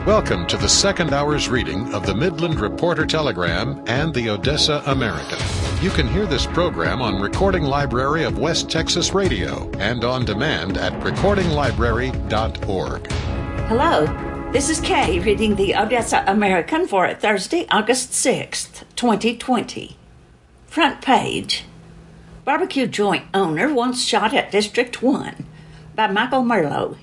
Welcome to the second hour's reading of the Midland Reporter Telegram and the Odessa American. You can hear this program on Recording Library of West Texas Radio and on demand at recordinglibrary.org. Hello, this is Kay reading the Odessa American for Thursday, August 6th, 2020. Front page. Barbecue joint owner once shot at District 1. By Michael Merlo,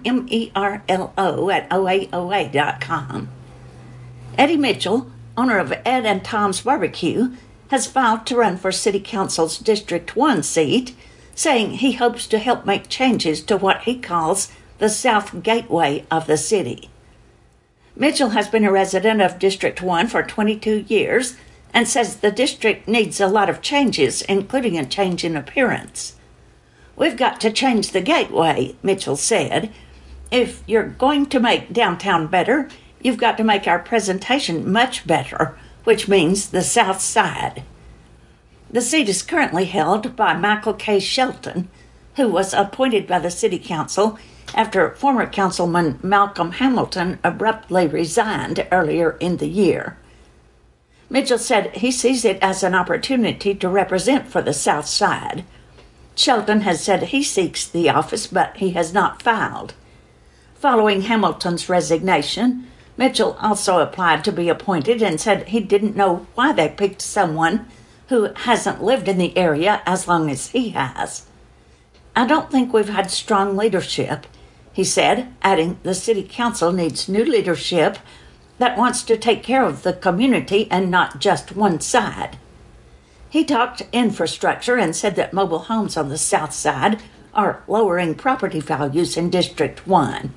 M-M-E-R-L-O at OAOA.com. Eddie Mitchell, owner of Ed and Tom's Barbecue, has filed to run for City Council's District 1 seat, saying he hopes to help make changes to what he calls the South Gateway of the city. Mitchell has been a resident of District 1 for 22 years and says the district needs a lot of changes, including a change in appearance. "We've got to change the gateway," Mitchell said. "If you're going to make downtown better, you've got to make our presentation much better, which means the South Side." The seat is currently held by Michael K. Shelton, who was appointed by the City Council after former Councilman Malcolm Hamilton abruptly resigned earlier in the year. Mitchell said he sees it as an opportunity to represent for the South Side. Shelton has said he seeks the office, but he has not filed. Following Hamilton's resignation, Mitchell also applied to be appointed and said he didn't know why they picked someone who hasn't lived in the area as long as he has. "I don't think we've had strong leadership," he said, adding the City Council needs new leadership that wants to take care of the community and not just one side. He talked infrastructure and said that mobile homes on the South Side are lowering property values in District 1.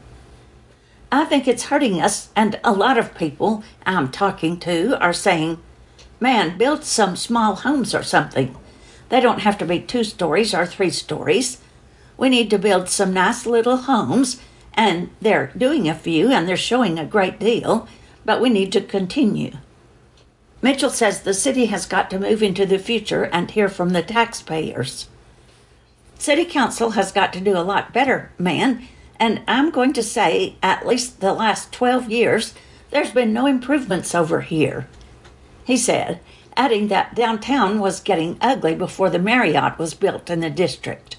"I think it's hurting us, and a lot of people I'm talking to are saying, 'Man, build some small homes or something. They don't have to be 2 stories or 3 stories. We need to build some nice little homes,' and they're doing a few and they're showing a great deal, but we need to continue." Mitchell says the city has got to move into the future and hear from the taxpayers. "City Council has got to do a lot better, man, and I'm going to say at least the last 12 years there's been no improvements over here," he said, adding that downtown was getting ugly before the Marriott was built in the district.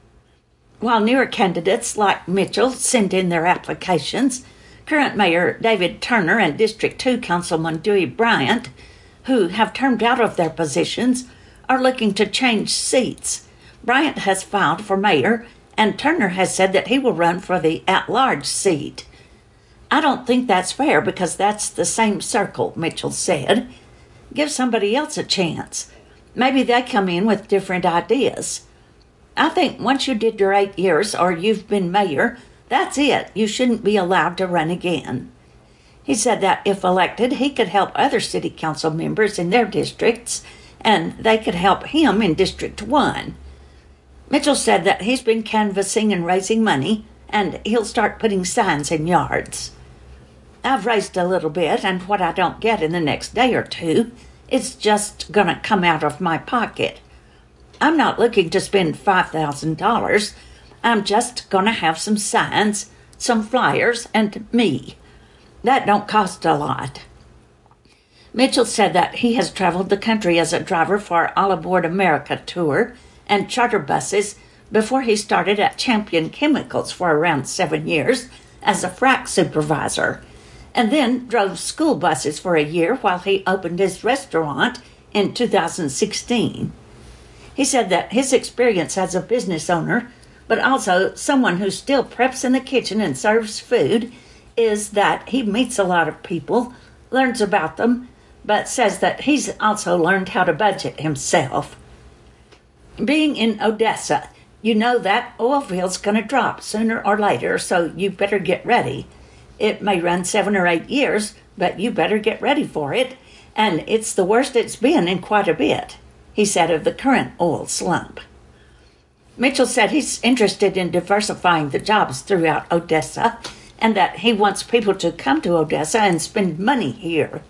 While newer candidates like Mitchell send in their applications, current Mayor David Turner and District 2 Councilman Dewey Bryant, who have termed out of their positions, are looking to change seats. Bryant has filed for mayor, and Turner has said that he will run for the at-large seat. "I don't think that's fair because that's the same circle," Mitchell said. "Give somebody else a chance. Maybe they come in with different ideas. I think once you did your 8 years or you've been mayor, that's it. You shouldn't be allowed to run again." He said that if elected, he could help other city council members in their districts, and they could help him in District 1. Mitchell said that he's been canvassing and raising money, and he'll start putting signs in yards. "I've raised a little bit, and what I don't get in the next day or two is just going to come out of my pocket. I'm not looking to spend $5,000. I'm just going to have some signs, some flyers, and me. That don't cost a lot." Mitchell said that he has traveled the country as a driver for All Aboard America tour and charter buses before he started at Champion Chemicals for around 7 years as a frac supervisor, and then drove school buses for a year while he opened his restaurant in 2016. He said that his experience as a business owner, but also someone who still preps in the kitchen and serves food, is that he meets a lot of people, learns about them, but says that he's also learned how to budget himself. "Being in Odessa, you know that oil field's going to drop sooner or later, so you better get ready. It may run 7 or 8 years, but you better get ready for it, and it's the worst it's been in quite a bit," he said of the current oil slump. Mitchell said he's interested in diversifying the jobs throughout Odessa and that he wants people to come to Odessa and spend money here.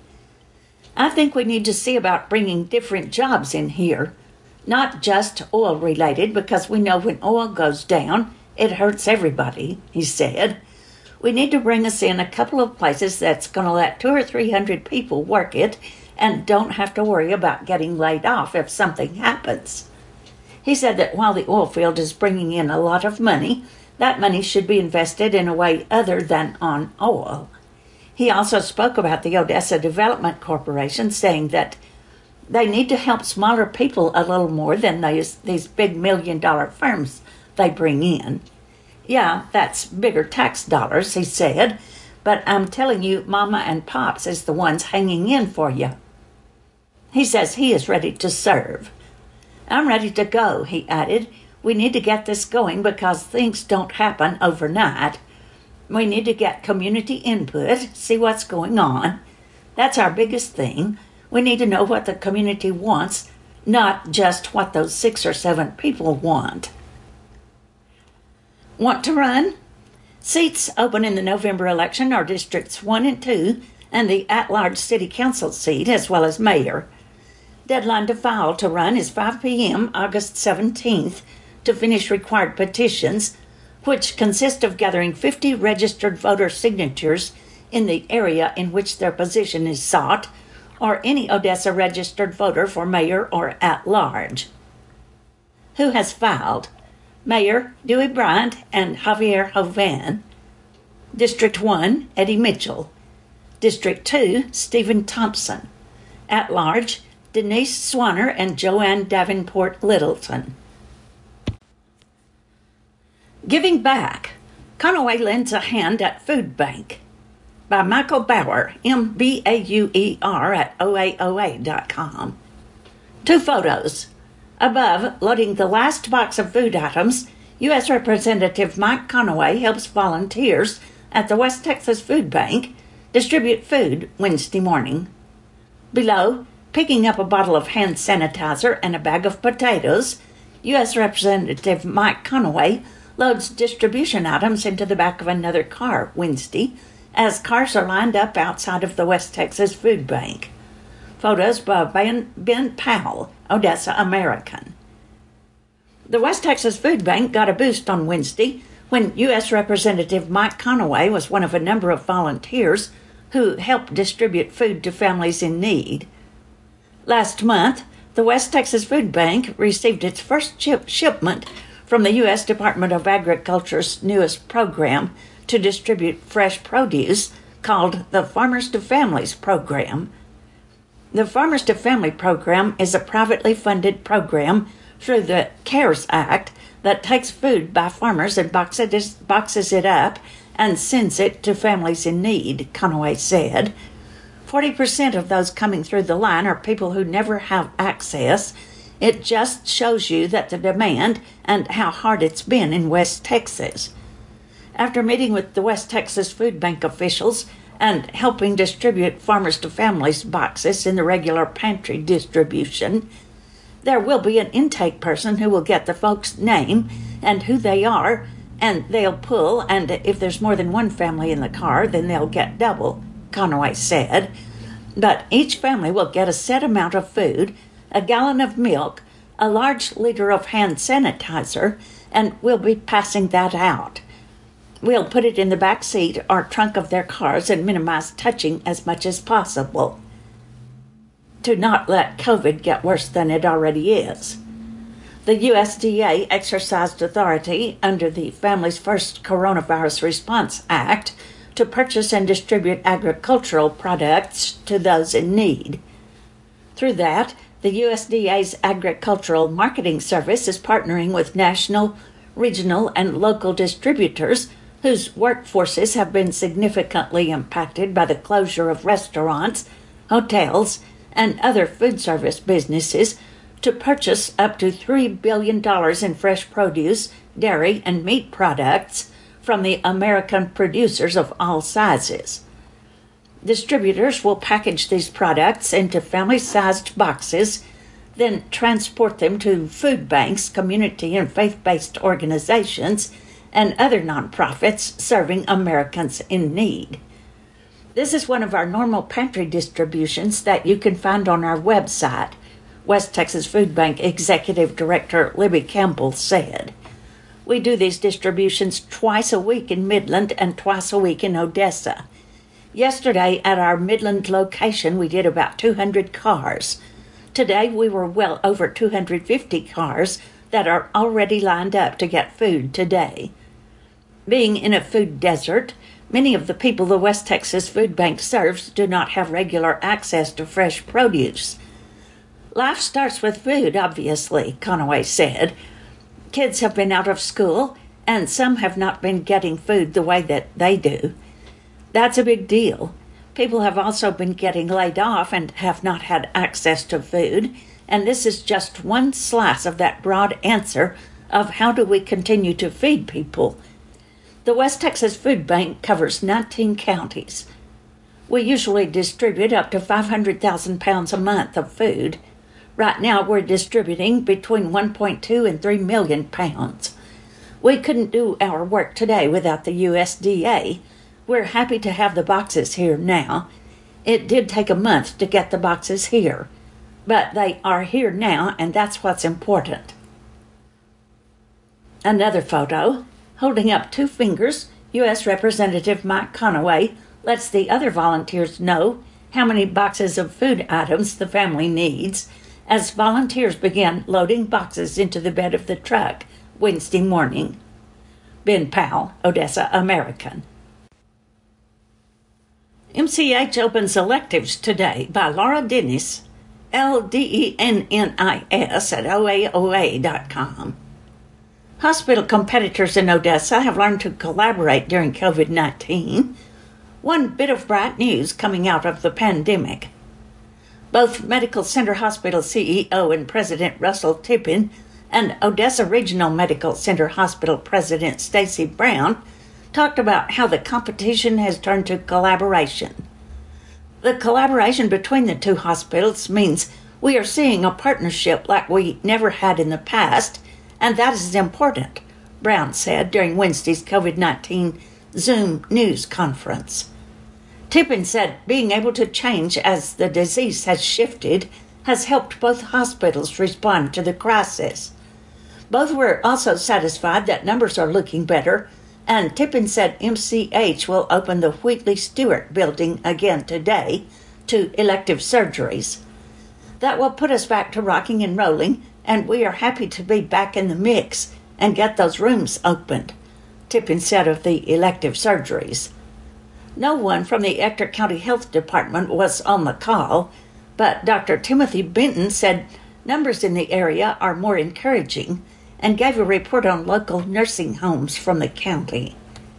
"I think we need to see about bringing different jobs in here, not just oil-related, because we know when oil goes down, it hurts everybody," he said. We need to bring us in a couple of places that's going to let 200 or 300 people work it and don't have to worry about getting laid off if something happens. He said that while the oil field is bringing in a lot of money, that money should be invested in a way other than on oil. He also spoke about the Odessa Development Corporation, saying that they need to help smaller people a little more than these big million-dollar firms they bring in. Yeah, that's bigger tax dollars, he said, but I'm telling you, Mama and Pops is the ones hanging in for you. He says he is ready to serve. I'm ready to go, he added. We need to get this going because things don't happen overnight. We need to get community input, see what's going on. That's our biggest thing. We need to know what the community wants, not just what those 6 or 7 people want. Want to run? Seats open in the November election are Districts 1 and 2 and the at-large City Council seat as well as mayor. Deadline to file to run is 5 p.m. August 17th to finish required petitions, which consist of gathering 50 registered voter signatures in the area in which their position is sought, or any Odessa registered voter for mayor or at-large. Who has filed? Mayor Dewey Bryant and Javier Jovan. District 1, Eddie Mitchell. District 2, Stephen Thompson. At-large, Denise Swanner and Joanne Davenport Littleton. Giving Back. Conaway lends a hand at Food Bank. By Michael Bauer, M-B-A-U-E-R at OAOA.com. 2 photos. Above, loading the last box of food items, U.S. Representative Mike Conaway helps volunteers at the West Texas Food Bank distribute food Wednesday morning. Below, picking up a bottle of hand sanitizer and a bag of potatoes, U.S. Representative Mike Conaway loads distribution items into the back of another car Wednesday as cars are lined up outside of the West Texas Food Bank. Photos by Ben Powell, Odessa American. The West Texas Food Bank got a boost on Wednesday when U.S. Representative Mike Conaway was one of a number of volunteers who helped distribute food to families in need. Last month, the West Texas Food Bank received its first shipment from the U.S. Department of Agriculture's newest program to distribute fresh produce called the Farmers to Families program. The Farmers to Family program is a privately funded program through the CARES Act that takes food by farmers and boxes it up and sends it to families in need, Conaway said. 40% of those coming through the line are people who never have access. It just shows you that the demand and how hard it's been in West Texas. After meeting with the West Texas Food Bank officials and helping distribute Farmers to Families boxes in the regular pantry distribution, there will be an intake person who will get the folks' name and who they are, and they'll pull, and if there's more than one family in the car, then they'll get double, Conaway said. But each family will get a set amount of food, a gallon of milk, a large liter of hand sanitizer, and we'll be passing that out. We'll put it in the back seat or trunk of their cars and minimize touching as much as possible to not let COVID get worse than it already is. The USDA exercised authority under the Families First Coronavirus Response Act to purchase and distribute agricultural products to those in need. Through that, the USDA's Agricultural Marketing Service is partnering with national, regional, and local distributors whose workforces have been significantly impacted by the closure of restaurants, hotels, and other food service businesses to purchase up to $3 billion in fresh produce, dairy, and meat products from the American producers of all sizes. Distributors will package these products into family-sized boxes, then transport them to food banks, community and faith-based organizations, and other nonprofits serving Americans in need. This is one of our normal pantry distributions that you can find on our website, West Texas Food Bank Executive Director Libby Campbell said. We do these distributions twice a week in Midland and twice a week in Odessa. Yesterday at our Midland location, we did about 200 cars. Today we were well over 250 cars that are already lined up to get food today. Being in a food desert, many of the people the West Texas Food Bank serves do not have regular access to fresh produce. Life starts with food, obviously, Conaway said. Kids have been out of school, and some have not been getting food the way that they do. That's a big deal. People have also been getting laid off and have not had access to food, and this is just one slice of that broad answer of how do we continue to feed people. The West Texas Food Bank covers 19 counties. We usually distribute up to 500,000 pounds a month of food. Right now we're distributing between 1.2 and 3 million pounds. We couldn't do our work today without the USDA. We're happy to have the boxes here now. It did take a month to get the boxes here, but they are here now, and that's what's important. Another photo. Holding up 2 fingers, U.S. Representative Mike Conaway lets the other volunteers know how many boxes of food items the family needs as volunteers begin loading boxes into the bed of the truck Wednesday morning. Ben Powell, Odessa American. MCH opens electives today by Laura Dennis, LDENNIS at OAOA.com. Hospital competitors in Odessa have learned to collaborate during COVID-19. One bit of bright news coming out of the pandemic. Both Medical Center Hospital CEO and President Russell Tippin and Odessa Regional Medical Center Hospital President Stacy Brown talked about how the competition has turned to collaboration. The collaboration between the two hospitals means we are seeing a partnership like we never had in the past, and that is important, Brown said during Wednesday's COVID-19 Zoom news conference. Tippin said being able to change as the disease has shifted has helped both hospitals respond to the crisis. Both were also satisfied that numbers are looking better, and Tippin said MCH will open the Wheatley Stewart building again today to elective surgeries. That will put us back to rocking and rolling, and we are happy to be back in the mix and get those rooms opened, Tippin said of the elective surgeries. No one from the Ector County Health Department was on the call, but Dr. Timothy Benton said numbers in the area are more encouraging and gave a report on local nursing homes from the county.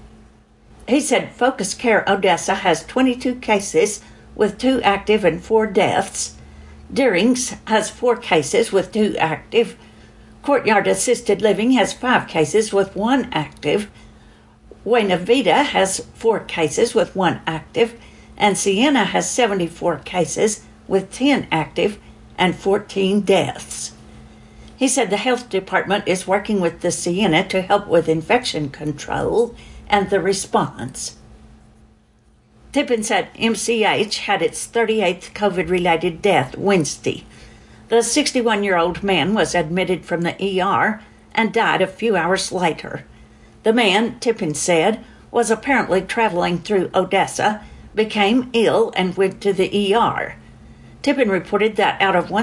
He said Focus Care Odessa has 22 cases with 2 active and 4 deaths. Deering's has 4 cases with 2 active. Courtyard Assisted Living has 5 cases with 1 active. Buena Vida has 4 cases with 1 active. And Siena has 74 cases with 10 active and 14 deaths. He said the health department is working with the Siena to help with infection control and the response. Tippin said MCH had its 38th COVID-related death Wednesday. The 61-year-old man was admitted from the ER and died a few hours later. The man, Tippin said, was apparently traveling through Odessa, became ill, and went to the ER. Tippin reported that out of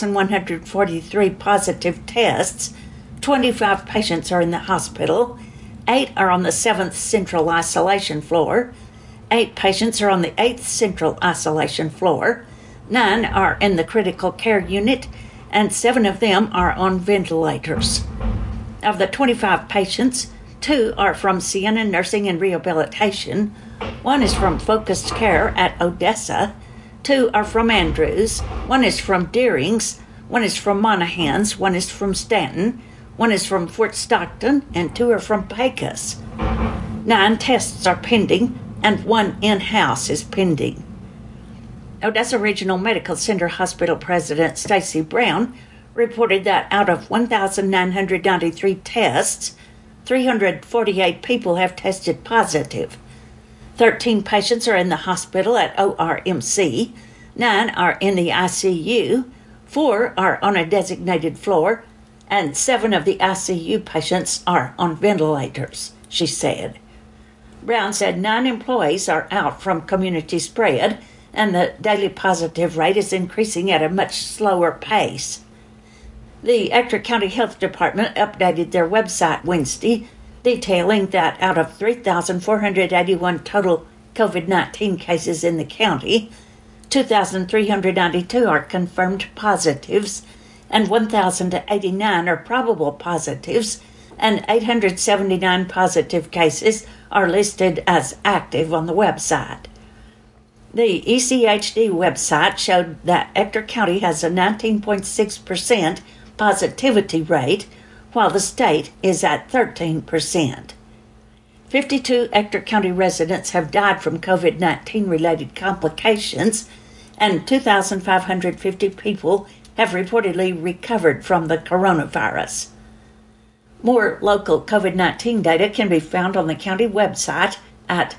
1,143 positive tests, 25 patients are in the hospital, 8 are on the 7th Central Isolation floor, 8 patients are on the 8th Central Isolation floor, 9 are in the critical care unit, and 7 of them are on ventilators. Of the 25 patients, 2 are from Siena Nursing and Rehabilitation, 1 is from Focused Care at Odessa, 2 are from Andrews, 1 is from Deering's, 1 is from Monaghan's, 1 is from Stanton, 1 is from Fort Stockton, and 2 are from Pecos. 9 tests are pending, and 1 in-house is pending. Odessa Regional Medical Center Hospital President Stacy Brown reported that out of 1,993 tests, 348 people have tested positive. 13 patients are in the hospital at ORMC, 9 are in the ICU, 4 are on a designated floor, and 7 of the ICU patients are on ventilators, she said. Brown said 9 employees are out from community spread, and the daily positive rate is increasing at a much slower pace. The Ector County Health Department updated their website Wednesday, detailing that out of 3,481 total COVID-19 cases in the county, 2,392 are confirmed positives, and 1,089 are probable positives, and 879 positive cases are listed as active on the website. The ECHD website showed that Ector County has a 19.6% positivity rate, while the state is at 13%. 52 Ector County residents have died from COVID-19 related complications, and 2,550 people have reportedly recovered from the coronavirus. More local COVID-19 data can be found on the county website at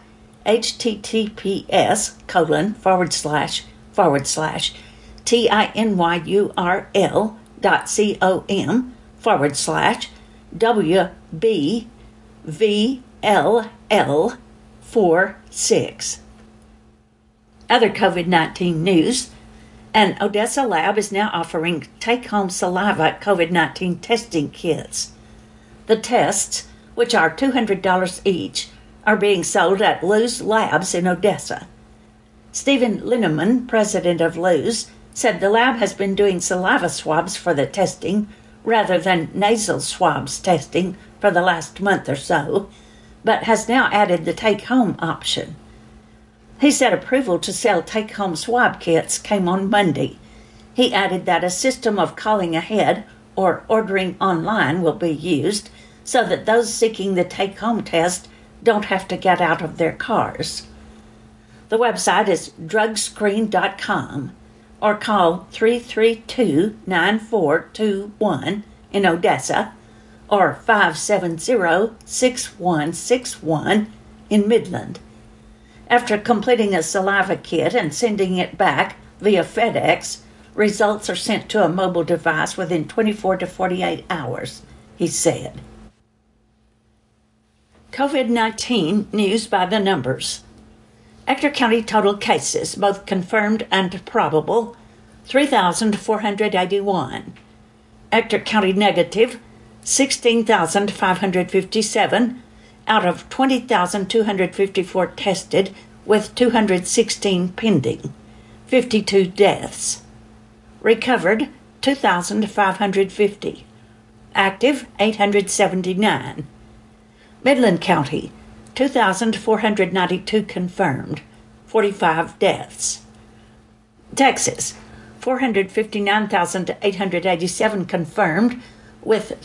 https://tinyrl.com/WBVLL46. Other COVID-19 news: an Odessa lab is now offering take-home saliva COVID-19 testing kits. The tests, which are $200 each, are being sold at Luz Labs in Odessa. Stephen Linneman, president of Luz, said the lab has been doing saliva swabs for the testing rather than nasal swabs testing for the last month or so, but has now added the take-home option. He said approval to sell take-home swab kits came on Monday. He added that a system of calling ahead or ordering online will be used so that those seeking the take-home test don't have to get out of their cars. The website is drugscreen.com, or call 332-9421 in Odessa or 570-6161 in Midland. After completing a saliva kit and sending it back via FedEx, results are sent to a mobile device within 24 to 48 hours, he said. COVID-19 news by the numbers. Ector County total cases, both confirmed and probable, 3,481. Ector County negative, 16,557 out of 20,254 tested, with 216 pending. 52 deaths. Recovered, 2,550. Active, 879. Midland County, 2,492 confirmed, 45 deaths. Texas, 459,887 confirmed, with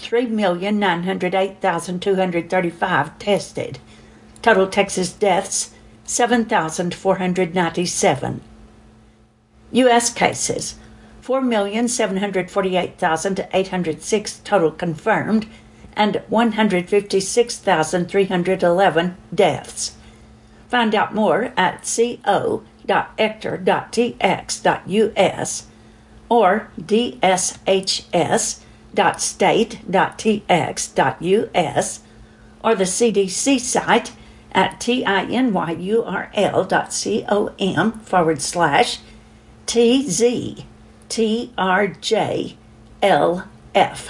3,908,235 tested. Total Texas deaths, 7,497. U.S. cases, 4,748,806 total confirmed, and 156,311 deaths. Find out more at co.ector.tx.us or dshs.state.tx.us or the CDC site at tinyrl.com/TZTRJLF.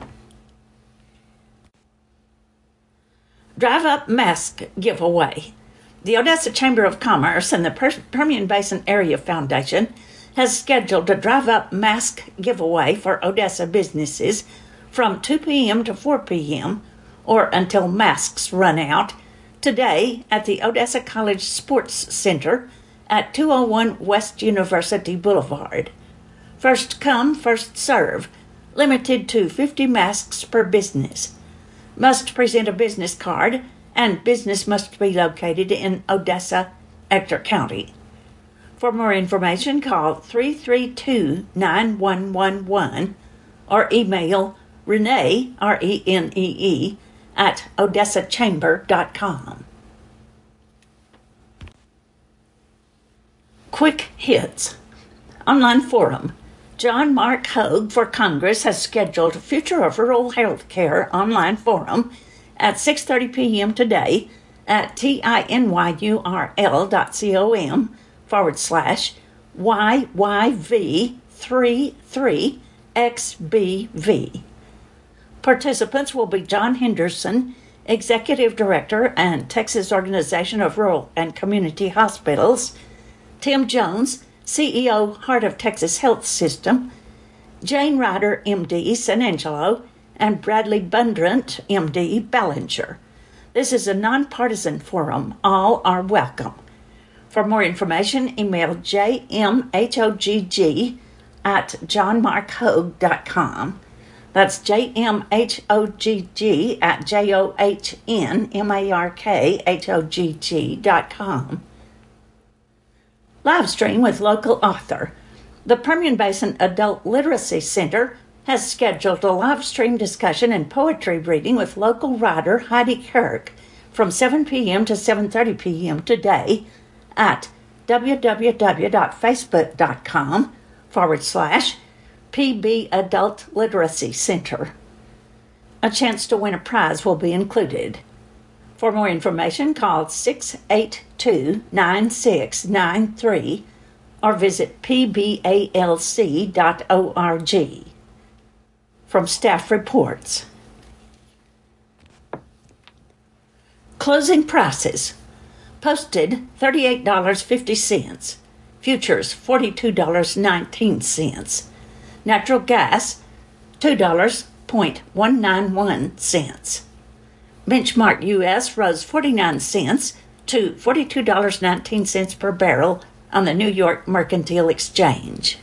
Drive-up mask giveaway. The Odessa Chamber of Commerce and the Permian Basin Area Foundation has scheduled a drive-up mask giveaway for Odessa businesses from 2 p.m. to 4 p.m. or until masks run out today at the Odessa College Sports Center at 201 West University Boulevard. First come, first serve. Limited to 50 masks per business. Must present a business card, and business must be located in Odessa, Ector County. For more information, call 332-9111 or email Renee, RENEE, at odessachamber.com. Quick hits. Online forum. John Mark Hogue for Congress has scheduled a Future of Rural Health Care online forum at 6:30 p.m. today at tinyurl.com/YYV33XBV. Participants will be John Henderson, Executive Director and Texas Organization of Rural and Community Hospitals, Tim Jones, CEO, Heart of Texas Health System, Jane Ryder, MD, San Angelo, and Bradley Bundrant, MD, Ballinger. This is a nonpartisan forum. All are welcome. For more information, email jmhogg@johnmarkhogue.com. That's jmhogg@johnmarkhogg.com. Live stream with local author. The Permian Basin Adult Literacy Center has scheduled a live stream discussion and poetry reading with local writer Heidi Kirk from 7 p.m. to 7:30 p.m. today at www.facebook.com/PB Adult Literacy Center. A chance to win a prize will be included. For more information, call 682-9693 or visit pbalc.org. From staff reports. Closing prices. Posted $38.50. Futures $42.19. Natural gas $2.191. Benchmark U.S. rose 49 cents to $42.19 per barrel on the New York Mercantile Exchange.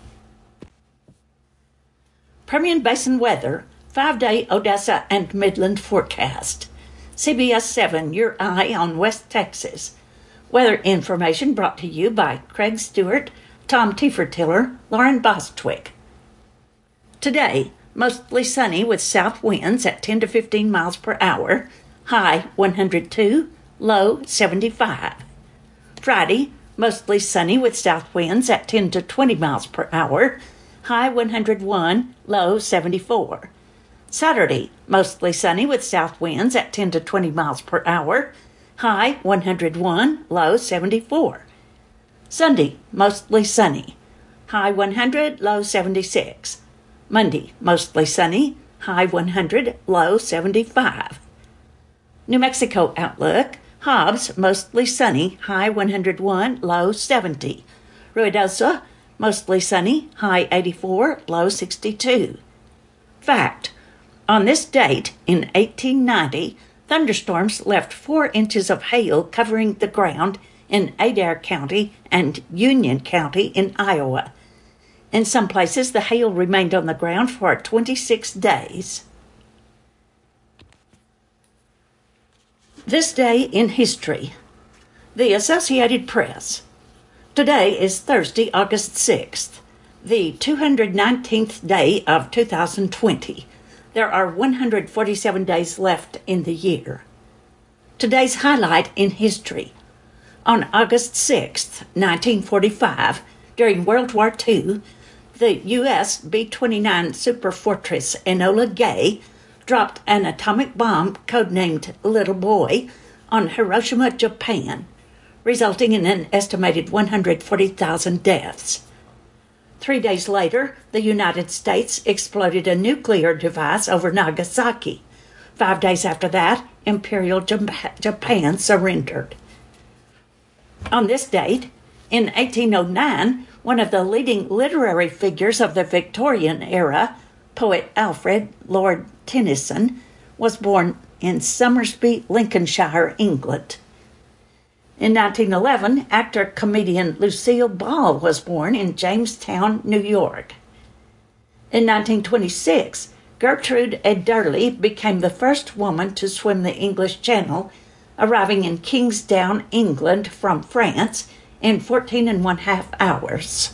Permian Basin weather, 5-day Odessa and Midland forecast. CBS 7, your eye on West Texas. Weather information brought to you by Craig Stewart, Tom Tiefertiller, Lauren Bostwick. Today, mostly sunny with south winds at 10 to 15 miles per hour, high 102, low 75. Friday, mostly sunny with south winds at 10 to 20 miles per hour, high 101, low 74. Saturday, mostly sunny with south winds at 10 to 20 miles per hour, high 101, low 74. Sunday, mostly sunny, high 100, low 76. Monday, mostly sunny, high 100, low 75. New Mexico outlook, Hobbs, mostly sunny, high 101, low 70. Ruidoso, mostly sunny, high 84, low 62. Fact: on this date in 1890, thunderstorms left 4 inches of hail covering the ground in Adair County and Union County in Iowa. In some places, the hail remained on the ground for 26 days. This day in history. The Associated Press. Today is Thursday, August 6th, the 219th day of 2020. There are 147 days left in the year. Today's highlight in history. On August 6th, 1945, during World War II, the U.S. B-29 superfortress Enola Gay dropped an atomic bomb codenamed Little Boy on Hiroshima, Japan, resulting in an estimated 140,000 deaths. 3 days later, the United States exploded a nuclear device over Nagasaki. 5 days after that, Imperial Japan surrendered. On this date, in 1809, one of the leading literary figures of the Victorian era, poet Alfred Lord Tennyson, was born in Somersby, Lincolnshire, England. In 1911, actor-comedian Lucille Ball was born in Jamestown, New York. In 1926, Gertrude Ederle became the first woman to swim the English Channel, arriving in Kingsdown, England from France in 14½ hours.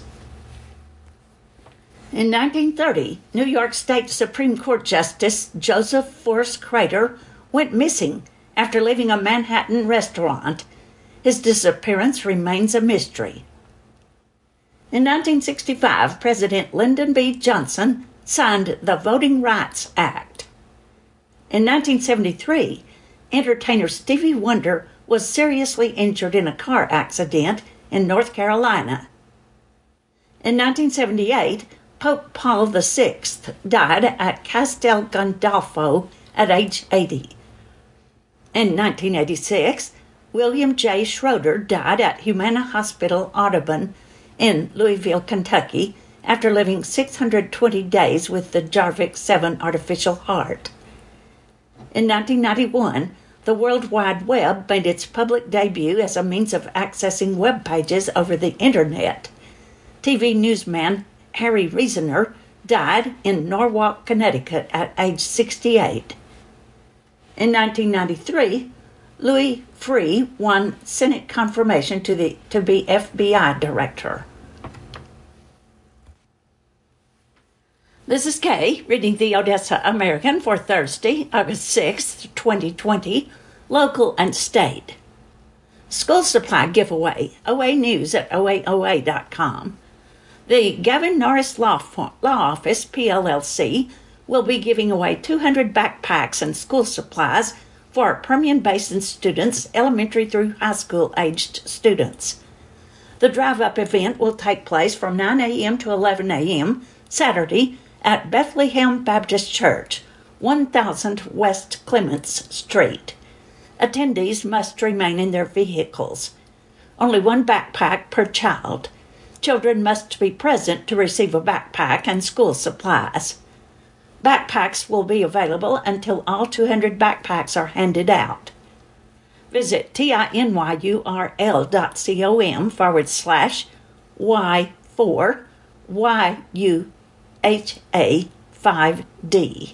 In 1930, New York State Supreme Court Justice Joseph Forrest Crater went missing after leaving a Manhattan restaurant. His disappearance remains a mystery. In 1965, President Lyndon B. Johnson signed the Voting Rights Act. In 1973, entertainer Stevie Wonder was seriously injured in a car accident in North Carolina. In 1978, Pope Paul VI died at Castel Gandolfo at age 80. In 1986, William J. Schroeder died at Humana Hospital Audubon in Louisville, Kentucky, after living 620 days with the Jarvik 7 artificial heart. In 1991, the World Wide Web made its public debut as a means of accessing web pages over the Internet. TV newsman Harry Reasoner died in Norwalk, Connecticut at age 68. In 1993, Louis Freeh won Senate confirmation to be FBI director. This is Kay reading the Odessa American for Thursday, August 6th, 2020, local and state. School supply giveaway, OA News at oaoa.com. The Gavin Norris Law Office, PLLC, will be giving away 200 backpacks and school supplies for Permian Basin students, elementary through high school aged students. The drive-up event will take place from 9 a.m. to 11 a.m. Saturday at Bethlehem Baptist Church, 1000 West Clements Street. Attendees must remain in their vehicles. Only one backpack per child. Children must be present to receive a backpack and school supplies. Backpacks will be available until all 200 backpacks are handed out. Visit tinyurl.com/Y4YUHA5D.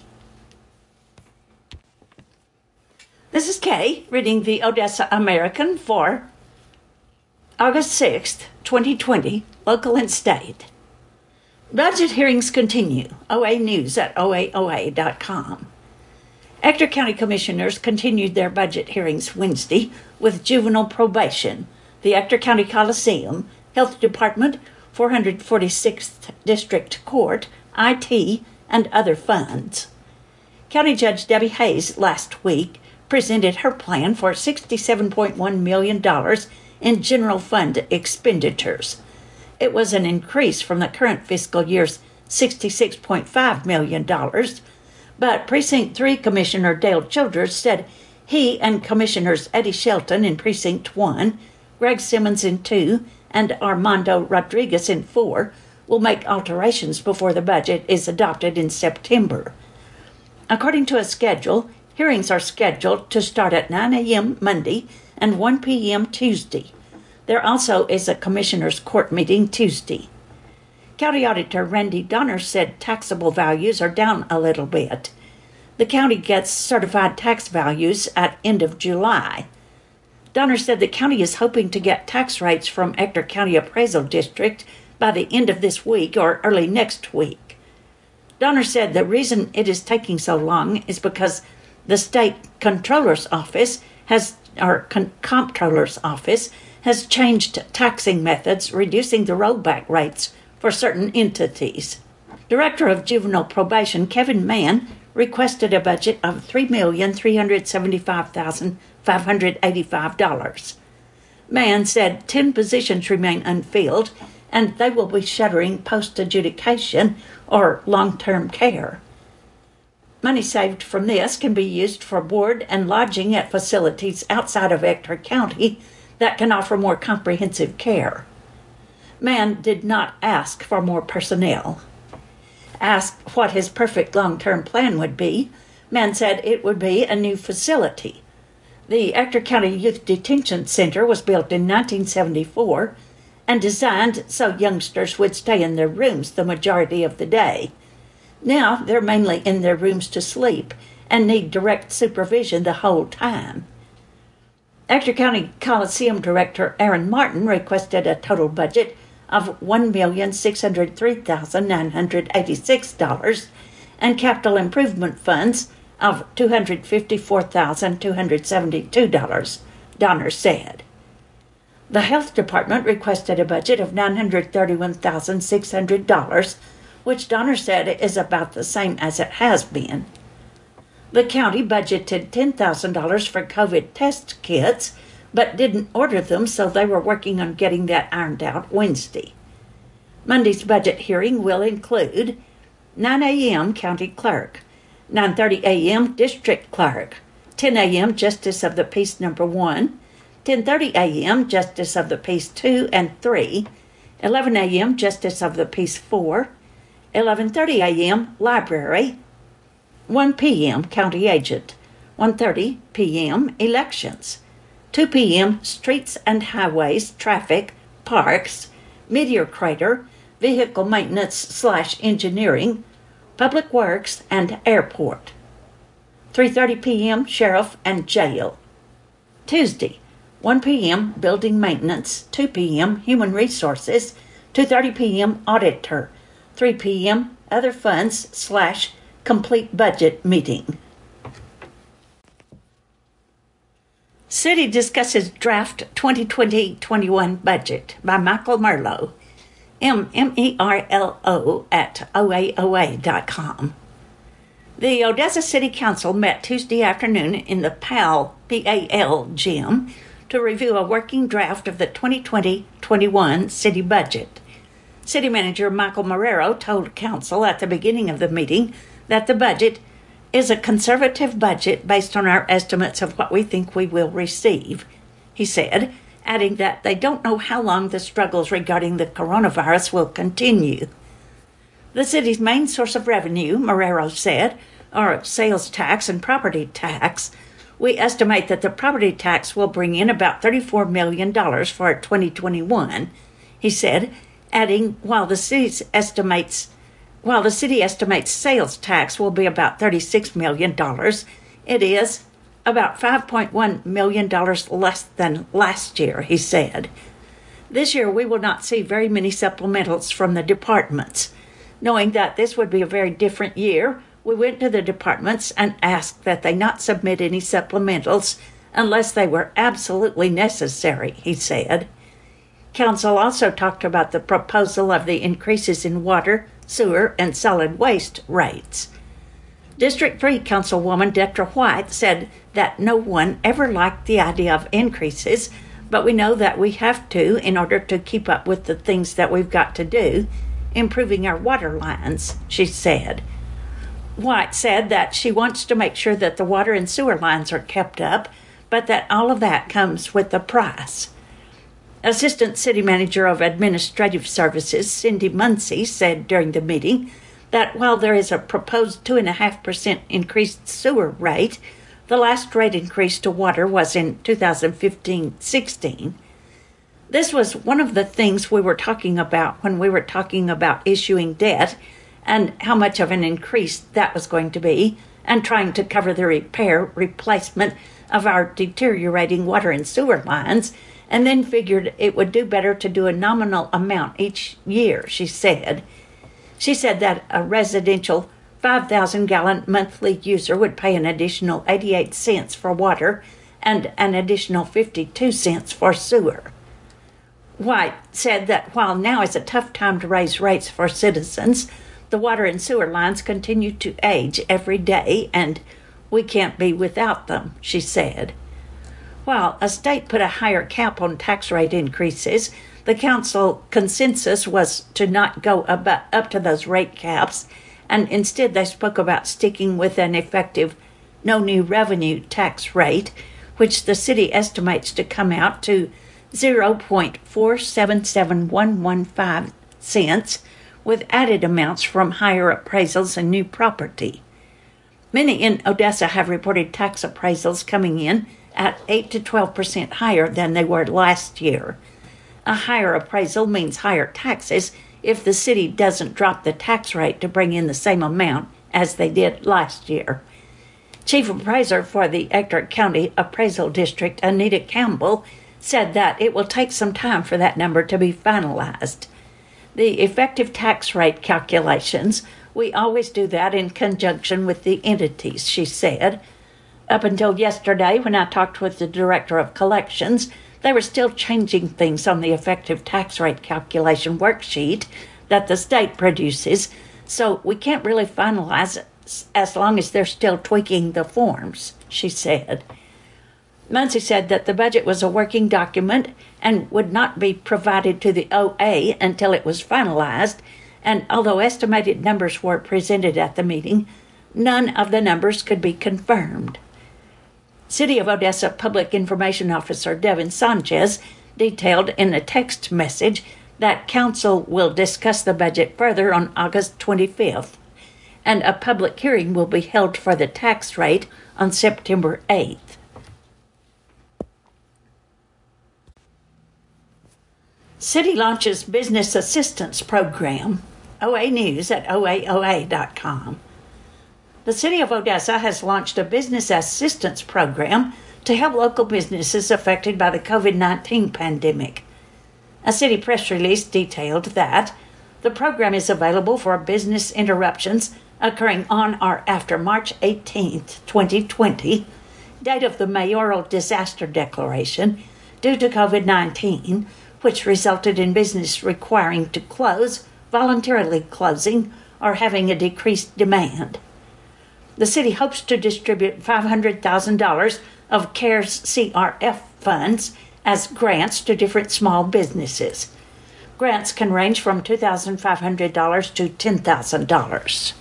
This is Kay reading the Odessa American for August 6th, 2020, local and state. Budget hearings continue. OA News at oaoa.com. Ector County Commissioners continued their budget hearings Wednesday with juvenile probation, the Ector County Coliseum, Health Department, 446th District Court, IT, and other funds. County Judge Debbie Hayes last week presented her plan for $67.1 million in general fund expenditures. It was an increase from the current fiscal year's $66.5 million, but Precinct 3 Commissioner Dale Childers said he and Commissioners Eddie Shelton in Precinct 1, Greg Simmons in 2, and Armando Rodriguez in 4 will make alterations before the budget is adopted in September. According to a schedule, hearings are scheduled to start at 9 a.m. Monday and 1 p.m. Tuesday. There also is a Commissioners' Court meeting Tuesday. County Auditor Randy Donner said taxable values are down a little bit. The county gets certified tax values at end of July. Donner said the county is hoping to get tax rates from Ector County Appraisal District by the end of this week or early next week. Donner said the reason it is taking so long is because the State Comptroller's Office Comptroller's Office has changed taxing methods, reducing the rollback rates for certain entities. Director of Juvenile Probation Kevin Mann requested a budget of $3,375,585. Mann said 10 positions remain unfilled, and they will be shuttering post-adjudication or long-term care. Money saved from this can be used for board and lodging at facilities outside of Ector County that can offer more comprehensive care. Mann did not ask for more personnel. Asked what his perfect long-term plan would be, Mann said it would be a new facility. The Ector County Youth Detention Center was built in 1974 and designed so youngsters would stay in their rooms the majority of the day. Now they're mainly in their rooms to sleep and need direct supervision the whole time. Ector County Coliseum Director Aaron Martin requested a total budget of $1,603,986 and capital improvement funds of $254,272, Donner said. The health department requested a budget of $931,600, which Donner said is about the same as it has been. The county budgeted $10,000 for COVID test kits, but didn't order them, so they were working on getting that ironed out Wednesday. Monday's budget hearing will include 9 a.m. County Clerk, 9:30 a.m. District Clerk, 10 a.m. Justice of the Peace Number 1, 10:30 a.m. Justice of the Peace 2 and 3, 11 a.m. Justice of the Peace 4, 11:30 a.m. Library, 1 p.m. County Agent, 1:30 p.m. Elections, 2 p.m. Streets and Highways, Traffic, Parks, Meteor Crater, Vehicle Maintenance/Engineering, Public Works, and Airport. 3:30 p.m. Sheriff and Jail. Tuesday, 1 p.m. Building Maintenance, 2 p.m. Human Resources, 2:30 p.m. Auditor, 3 p.m. Other Funds/Complete Budget Meeting. City discusses draft 2020-21 budget by Michael Merlo, MERLO at OAOA.com. The Odessa City Council met Tuesday afternoon in the PAL gym to review a working draft of the 2020-21 city budget. City Manager Michael Marrero told Council at the beginning of the meeting that the budget is a conservative budget based on our estimates of what we think we will receive, he said, adding that they don't know how long the struggles regarding the coronavirus will continue. The city's main source of revenue, Marrero said, are sales tax and property tax. We estimate that the property tax will bring in about $34 million for 2021, he said, adding, while the city estimates sales tax will be about $36 million, it is about $5.1 million less than last year, he said. This year we will not see very many supplementals from the departments. Knowing that this would be a very different year, we went to the departments and asked that they not submit any supplementals unless they were absolutely necessary, he said. Council also talked about the proposal of the increases in water, sewer, and solid waste rates. District 3 Councilwoman Detra White said that no one ever liked the idea of increases, but we know that we have to in order to keep up with the things that we've got to do, improving our water lines, she said. White said that she wants to make sure that the water and sewer lines are kept up, but that all of that comes with a price. Assistant City Manager of Administrative Services, Cindy Muncy, said during the meeting that while there is a proposed 2.5% increased sewer rate, the last rate increase to water was in 2015-16. This was one of the things we were talking about when we were talking about issuing debt and how much of an increase that was going to be, and trying to cover the replacement of our deteriorating water and sewer lines, and then figured it would do better to do a nominal amount each year, she said. She said that a residential 5,000-gallon monthly user would pay an additional 88 cents for water and an additional 52 cents for sewer. White said that while now is a tough time to raise rates for citizens, the water and sewer lines continue to age every day, and we can't be without them, she said. While a state put a higher cap on tax rate increases, the council consensus was to not go up to those rate caps, and instead they spoke about sticking with an effective no new revenue tax rate, which the city estimates to come out to 0.477115 cents, with added amounts from higher appraisals and new property. Many in Odessa have reported tax appraisals coming in at 8 to 12% higher than they were last year. A higher appraisal means higher taxes if the city doesn't drop the tax rate to bring in the same amount as they did last year. Chief Appraiser for the Ector County Appraisal District, Anita Campbell, said that it will take some time for that number to be finalized. The effective tax rate calculations, we always do that in conjunction with the entities, she said. Up until yesterday, when I talked with the Director of Collections, They were still changing things on the effective tax rate calculation worksheet that the state produces, so we can't really finalize it as long as they're still tweaking the forms, she said. Muncie said that the budget was a working document and would not be provided to the OA until it was finalized, and although estimated numbers were presented at the meeting, none of the numbers could be confirmed. City of Odessa Public Information Officer Devin Sanchez detailed in a text message that Council will discuss the budget further on August 25th, and a public hearing will be held for the tax rate on September 8th. City launches Business Assistance Program. OA News at oaoa.com. The City of Odessa has launched a business assistance program to help local businesses affected by the COVID-19 pandemic. A city press release detailed that the program is available for business interruptions occurring on or after March 18, 2020, date of the mayoral disaster declaration, due to COVID-19, which resulted in business requiring to close, voluntarily closing, or having a decreased demand. The city hopes to distribute $500,000 of CARES CRF funds as grants to different small businesses. Grants can range from $2,500 to $10,000.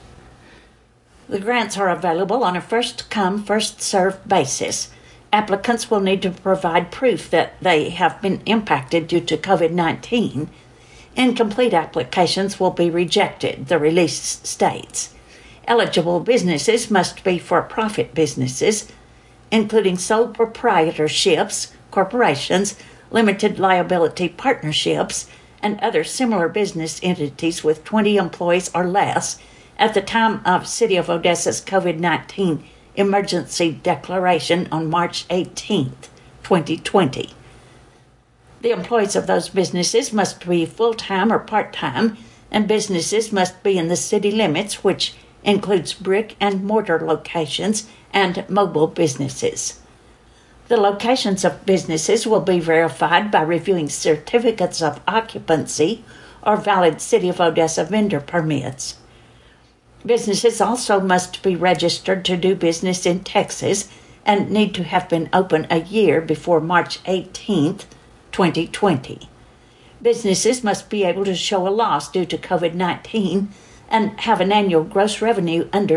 The grants are available on a first-come, first-served basis. Applicants will need to provide proof that they have been impacted due to COVID-19. Incomplete applications will be rejected, the release states. Eligible businesses must be for-profit businesses, including sole proprietorships, corporations, limited liability partnerships, and other similar business entities with 20 employees or less at the time of City of Odessa's COVID-19 emergency declaration on March 18, 2020. The employees of those businesses must be full-time or part-time, and businesses must be in the city limits, which includes brick and mortar locations and mobile businesses. The locations of businesses will be verified by reviewing certificates of occupancy or valid City of Odessa vendor permits. Businesses also must be registered to do business in Texas and need to have been open a year before March 18, 2020. Businesses must be able to show a loss due to COVID-19 and have an annual gross revenue under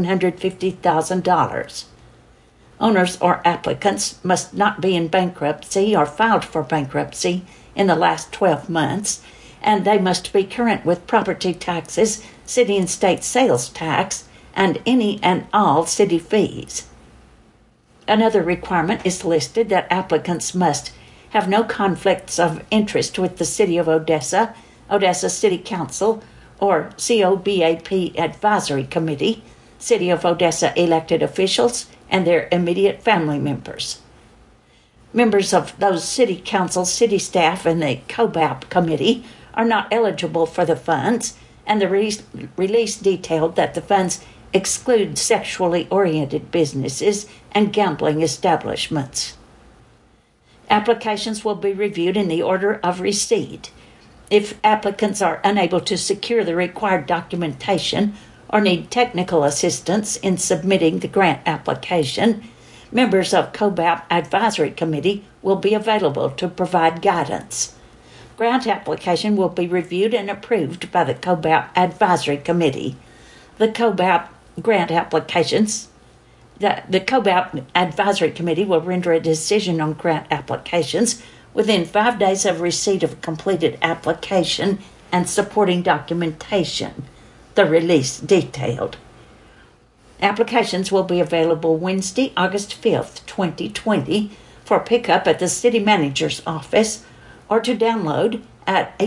$750,000. Owners or applicants must not be in bankruptcy or filed for bankruptcy in the last 12 months, and they must be current with property taxes, city and state sales tax, and any and all city fees. Another requirement is listed that applicants must have no conflicts of interest with the City of Odessa, Odessa City Council, or COBAP Advisory Committee, City of Odessa elected officials, and their immediate family members. Members of those city councils, city staff, and the COBAP committee are not eligible for the funds, and the release detailed that the funds exclude sexually oriented businesses and gambling establishments. Applications will be reviewed in the order of receipt. If applicants are unable to secure the required documentation or need technical assistance in submitting the grant application, members of COBAP Advisory Committee will be available to provide guidance. Grant application will be reviewed and approved by the COBAP Advisory Committee. The COBAP grant applications The COBAP Advisory Committee will render a decision on grant applications within 5 days of receipt of completed application and supporting documentation, the release detailed. Applications will be available Wednesday, August 5th, 2020, for pickup at the City Manager's office or to download at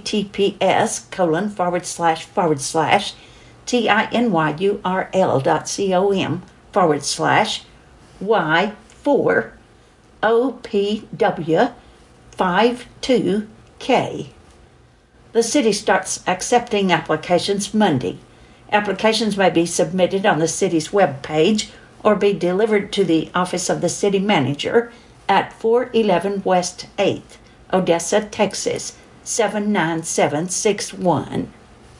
https://tinyurl.com/y4OPW52K. The city starts accepting applications Monday. Applications may be submitted on the city's webpage or be delivered to the office of the city manager at 411 West 8th, Odessa, Texas, 79761.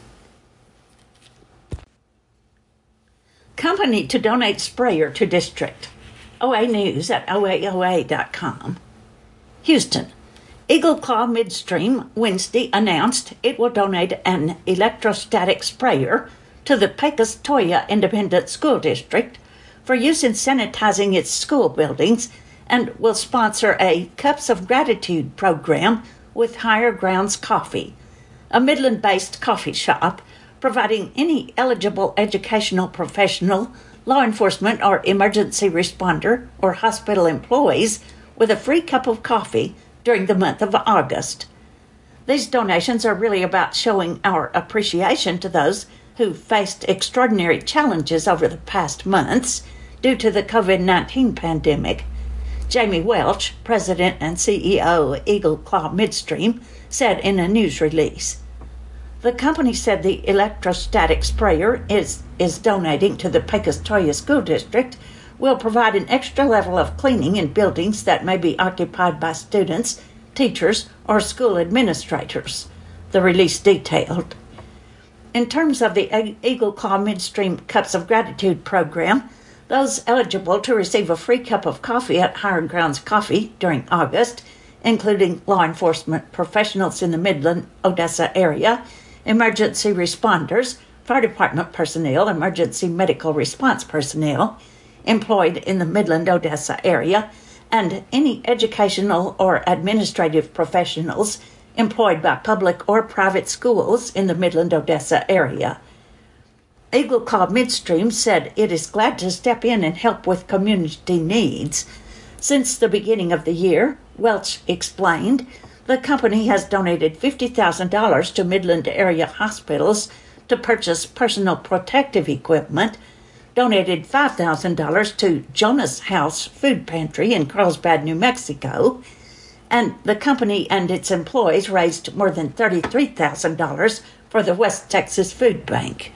Company to donate sprayer to district. OA News at oaoa.com. Houston. Eagle Claw Midstream Wednesday announced it will donate an electrostatic sprayer to the Pecos Toya Independent School District for use in sanitizing its school buildings, and will sponsor a Cups of Gratitude program with Higher Grounds Coffee, a Midland-based coffee shop providing any eligible educational professional, law enforcement, or emergency responder or hospital employees with a free cup of coffee during the month of August. These donations are really about showing our appreciation to those who faced extraordinary challenges over the past months due to the COVID-19 pandemic. Jamie Welch, President and CEO Eagle Claw Midstream, said in a news release. The company said the electrostatic sprayer is donating to the Pecos Toya School District will provide an extra level of cleaning in buildings that may be occupied by students, teachers, or school administrators, the release detailed. In terms of the Eagle Claw Midstream Cups of Gratitude program, those eligible to receive a free cup of coffee at Higher Grounds Coffee during August, including law enforcement professionals in the Midland-Odessa area, emergency responders, fire department personnel, emergency medical response personnel employed in the Midland-Odessa area, and any educational or administrative professionals employed by public or private schools in the Midland-Odessa area. Eagle Claw Midstream said it is glad to step in and help with community needs. Since the beginning of the year, Welch explained, the company has donated $50,000 to Midland area hospitals to purchase personal protective equipment, donated $5,000 to Jonas House Food Pantry in Carlsbad, New Mexico, and the company and its employees raised more than $33,000 for the West Texas Food Bank.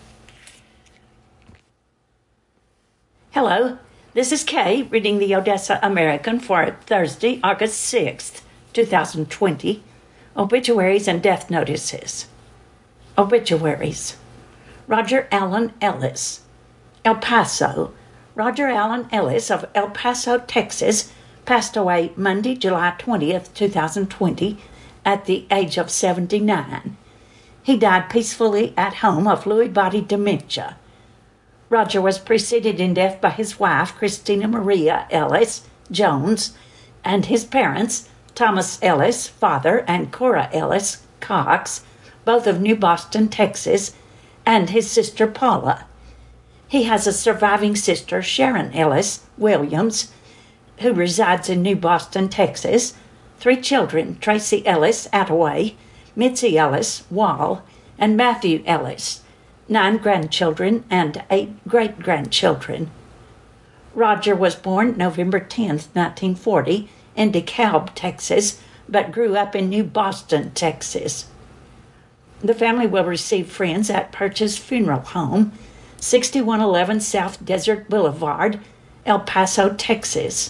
Hello, this is Kay reading the Odessa American for Thursday, August 6th, 2020. Obituaries and death notices. Obituaries. Roger Allen Ellis, El Paso. Roger Allen Ellis of El Paso, Texas, passed away Monday, July 20th, 2020, at the age of 79. He died peacefully at home of Lewy body dementia. Roger was preceded in death by his wife, Christina Maria Ellis Jones, and his parents, Thomas Ellis, father, and Cora Ellis Cox, both of New Boston, Texas, and his sister Paula. He has a surviving sister, Sharon Ellis Williams, who resides in New Boston, Texas, 3 children, Tracy Ellis Attaway, Mitzi Ellis Wall, and Matthew Ellis, 9 grandchildren and 8 great-grandchildren. Roger was born November 10, 1940, in DeKalb, Texas, but grew up in New Boston, Texas. The family will receive friends at Purchase Funeral Home, 6111 South Desert Boulevard, El Paso, Texas,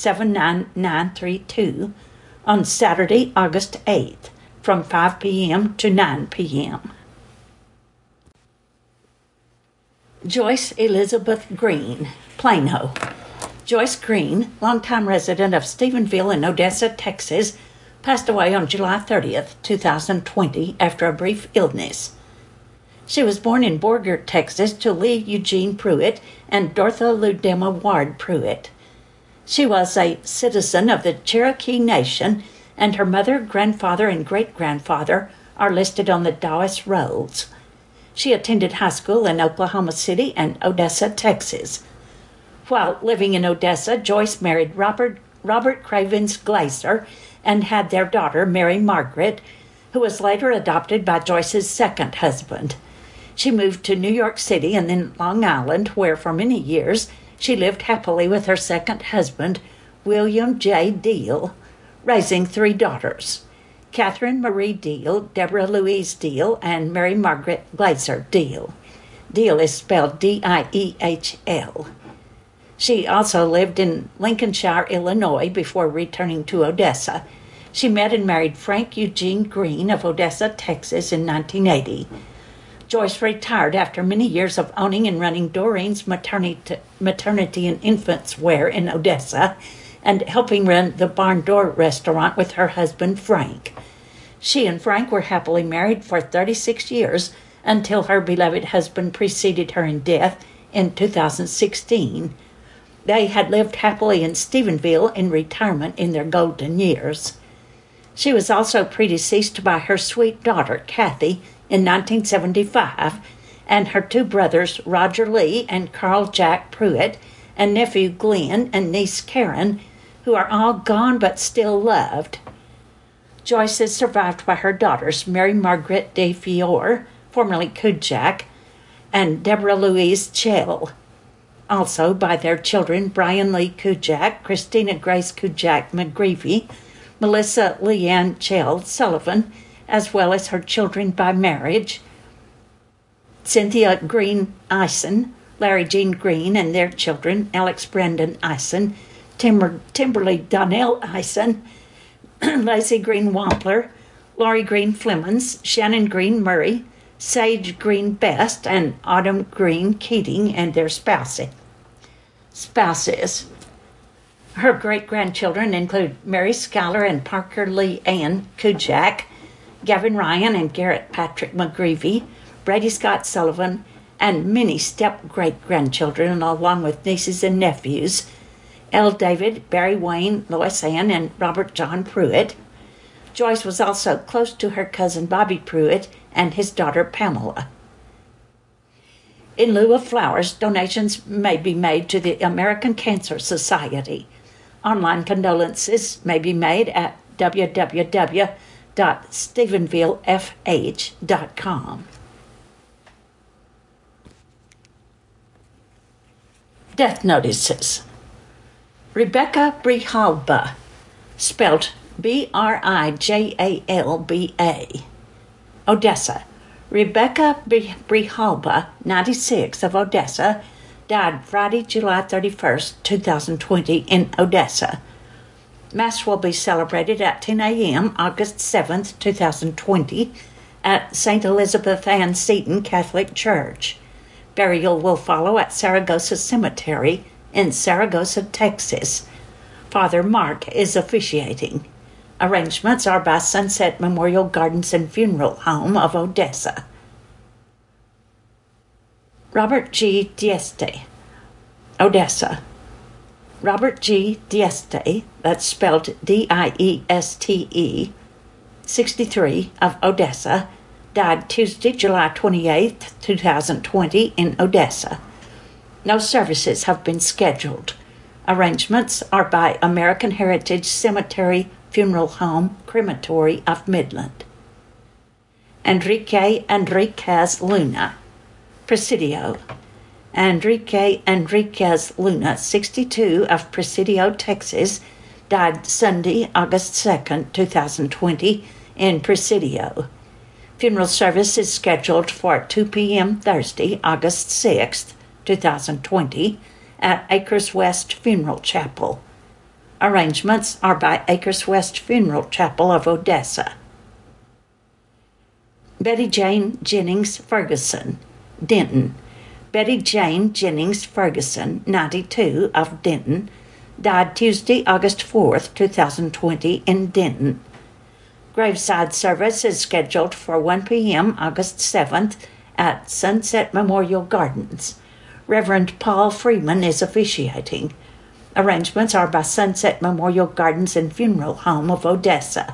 79932, on Saturday, August 8th, from 5 p.m. to 9 p.m. Joyce Elizabeth Green, Plano. Joyce Green, longtime resident of Stephenville in Odessa, Texas, passed away on July 30th, 2020, after a brief illness. She was born in Borgert, Texas, to Lee Eugene Pruitt and Dortha Ludema Ward Pruitt. She was a citizen of the Cherokee Nation, and her mother, grandfather, and great-grandfather are listed on the Dawes Rolls. She attended high school in Oklahoma City and Odessa, Texas. While living in Odessa, Joyce married Robert Cravens Glaser and had their daughter, Mary Margaret, who was later adopted by Joyce's second husband. She moved to New York City and then Long Island, where for many years she lived happily with her second husband, William J. Deal, raising 3 daughters, Catherine Marie Deal, Deborah Louise Deal, and Mary Margaret Glaser Deal. Deal is spelled D-I-E-H-L. She also lived in Lincolnshire, Illinois, before returning to Odessa. She met and married Frank Eugene Green of Odessa, Texas in 1980. Joyce retired after many years of owning and running Doreen's maternity and infants wear in Odessa and helping run the Barn Door restaurant with her husband, Frank. She and Frank were happily married for 36 years until her beloved husband preceded her in death in 2016. They had lived happily in Stephenville in retirement in their golden years. She was also predeceased by her sweet daughter, Kathy, in 1975, and her two brothers, Roger Lee and Carl Jack Pruitt, and nephew Glenn and niece Karen, who are all gone but still loved. Joyce is survived by her daughters, Mary Margaret de Fior, formerly Kujak, and Deborah Louise Chell. Also by their children, Brian Lee Kujak, Christina Grace Kujak McGreevy, Melissa Leanne Chell Sullivan, as well as her children by marriage, Cynthia Green Eisen, Larry Jean Green and their children, Alex Brendan Eisen, Timberly Donnell Eisen, Lacey Green Wampler, Laurie Green Flemons, Shannon Green Murray, Sage Green Best, and Autumn Green Keating and their spouses. Her great-grandchildren include Mary Schuyler and Parker Lee Ann Kujak, Gavin Ryan and Garrett Patrick McGreevy, Brady Scott Sullivan, and many step-great-grandchildren, along with nieces and nephews, L. David, Barry Wayne, Lois Ann, and Robert John Pruitt. Joyce was also close to her cousin Bobby Pruitt and his daughter Pamela. In lieu of flowers, donations may be made to the American Cancer Society. Online condolences may be made at www.stephenvillefh.com. Death notices. Rebecca Brijalba, spelled Brijalba, Odessa. Rebecca Brijalba, 96, of Odessa, died Friday, July 31st, 2020, in Odessa. Mass will be celebrated at 10 a.m. August 7th, 2020, at St. Elizabeth Ann Seton Catholic Church. Burial will follow at Saragossa Cemetery in Saragossa, Texas. Father Mark is officiating. Arrangements are by Sunset Memorial Gardens and Funeral Home of Odessa. Robert G. Dieste, Odessa. Robert G. Dieste, that's spelled D-I-E-S-T-E, 63, of Odessa, died Tuesday, July 28, 2020, in Odessa. No services have been scheduled. Arrangements are by American Heritage Cemetery Funeral Home Crematory of Midland. Enrique Enriquez Luna, Presidio. Enrique Enriquez Luna, 62, of Presidio, Texas, died Sunday, August 2nd, 2020, in Presidio. Funeral service is scheduled for 2 p.m. Thursday, August 6th, 2020, at Acres West Funeral Chapel. Arrangements are by Acres West Funeral Chapel of Odessa. Betty Jane Jennings Ferguson, Denton. Betty Jane Jennings Ferguson, 92, of Denton, died Tuesday, August 4th, 2020, in Denton. Graveside service is scheduled for 1 p.m. August 7th at Sunset Memorial Gardens. Reverend Paul Freeman is officiating. Arrangements are by Sunset Memorial Gardens and Funeral Home of Odessa.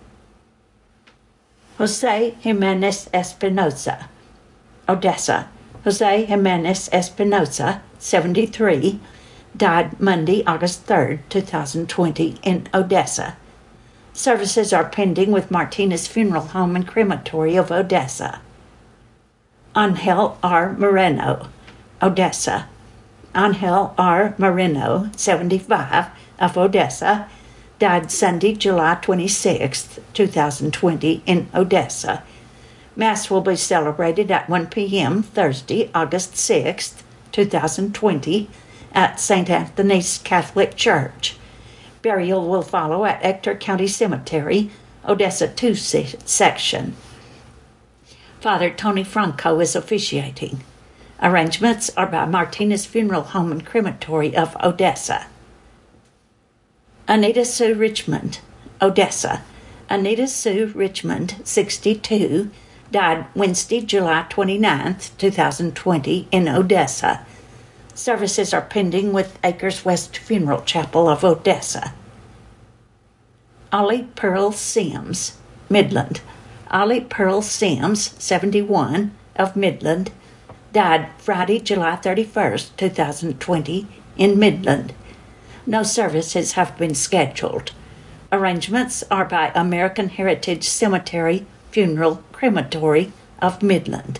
Jose Jimenez Espinosa, Odessa. Jose Jimenez Espinosa, 73, died Monday, August 3rd, 2020, in Odessa. Services are pending with Martinez Funeral Home and Crematory of Odessa. Angel R. Moreno, Odessa. Angel R. Moreno, 75, of Odessa, died Sunday, July 26, 2020, in Odessa. Mass will be celebrated at 1 p.m. Thursday, August 6, 2020, at St. Anthony's Catholic Church. Burial will follow at Ector County Cemetery, Odessa 2 section. Father Tony Franco is officiating. Arrangements are by Martinez Funeral Home and Crematory of Odessa. Anita Sue Richmond, Odessa. Anita Sue Richmond, 62, died Wednesday, July 29, 2020, in Odessa. Services are pending with Acres West Funeral Chapel of Odessa. Ollie Pearl Sims, Midland. Ollie Pearl Sims, 71, of Midland, died Friday, July 31st, 2020, in Midland. No services have been scheduled. Arrangements are by American Heritage Cemetery Funeral Crematory of Midland.